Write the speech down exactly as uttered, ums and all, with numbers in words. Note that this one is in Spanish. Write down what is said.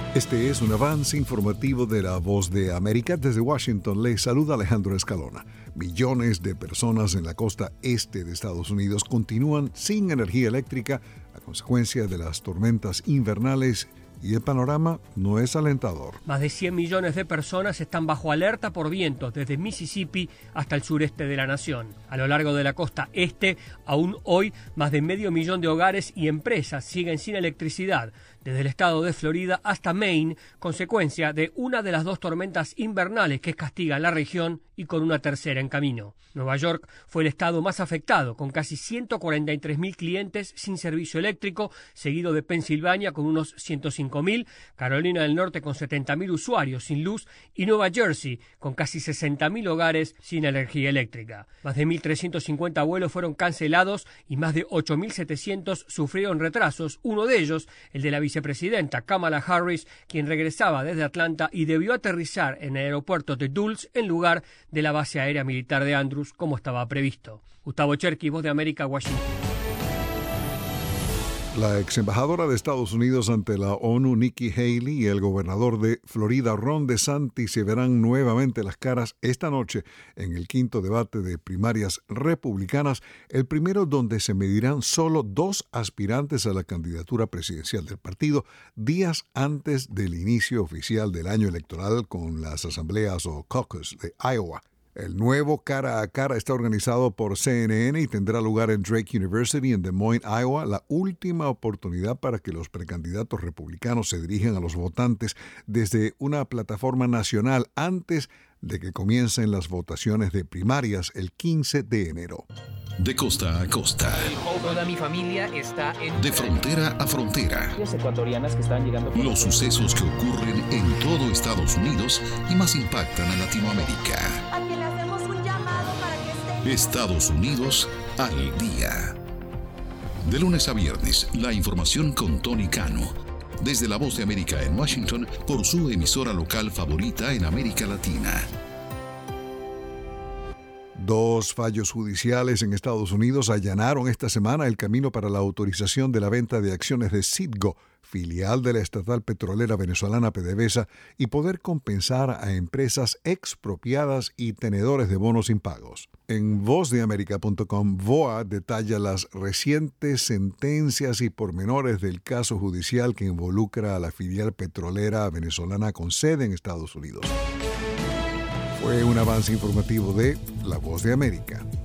Este es un avance informativo de La Voz de América. Desde Washington le saluda Alejandro Escalona. Millones de personas en la costa este de Estados Unidos continúan sin energía eléctrica a consecuencia de las tormentas invernales y el panorama no es alentador. Más de cien millones de personas están bajo alerta por vientos desde Mississippi hasta el sureste de la nación. A lo largo de la costa este, aún hoy, más de medio millón de hogares y empresas siguen sin electricidad, desde el estado de Florida hasta Maine, consecuencia de una de las dos tormentas invernales que castigan la región y con una tercera en camino. Nueva York fue el estado más afectado, con casi ciento cuarenta y tres mil clientes sin servicio eléctrico, seguido de Pensilvania con unos ciento cinco mil, Carolina del Norte con setenta mil usuarios sin luz y Nueva Jersey con casi sesenta mil hogares sin energía eléctrica. Más de mil trescientos cincuenta vuelos fueron cancelados y más de ocho mil setecientos sufrieron retrasos, uno de ellos el de la vicepresidenta Kamala Harris, quien regresaba desde Atlanta y debió aterrizar en el aeropuerto de Dulles en lugar de la base aérea militar de Andrews, como estaba previsto. Gustavo Cherky, Voz de América, Washington. La ex embajadora de Estados Unidos ante la ONU, Nikki Haley, y el gobernador de Florida, Ron DeSantis, se verán nuevamente las caras esta noche en el quinto debate de primarias republicanas, el primero donde se medirán solo dos aspirantes a la candidatura presidencial del partido, días antes del inicio oficial del año electoral con las asambleas o caucus de Iowa. El nuevo cara a cara está organizado por C N N y tendrá lugar en Drake University en Des Moines, Iowa, la última oportunidad para que los precandidatos republicanos se dirijan a los votantes desde una plataforma nacional antes de que comiencen las votaciones de primarias el quince de enero. De costa a costa. Toda mi familia está en... De frontera a frontera. Las ecuatorianas que están llegando... Los sucesos que ocurren en todo Estados Unidos y más impactan a Latinoamérica. A quien le hacemos un llamado para que esté... Estados Unidos al día. De lunes a viernes, la información con Tony Cano. Desde La Voz de América en Washington, por su emisora local favorita en América Latina. Dos fallos judiciales en Estados Unidos allanaron esta semana el camino para la autorización de la venta de acciones de Citgo, filial de la estatal petrolera venezolana PDVSA, y poder compensar a empresas expropiadas y tenedores de bonos impagos. En voz de américa punto com, V O A detalla las recientes sentencias y pormenores del caso judicial que involucra a la filial petrolera venezolana con sede en Estados Unidos. Fue un avance informativo de La Voz de América.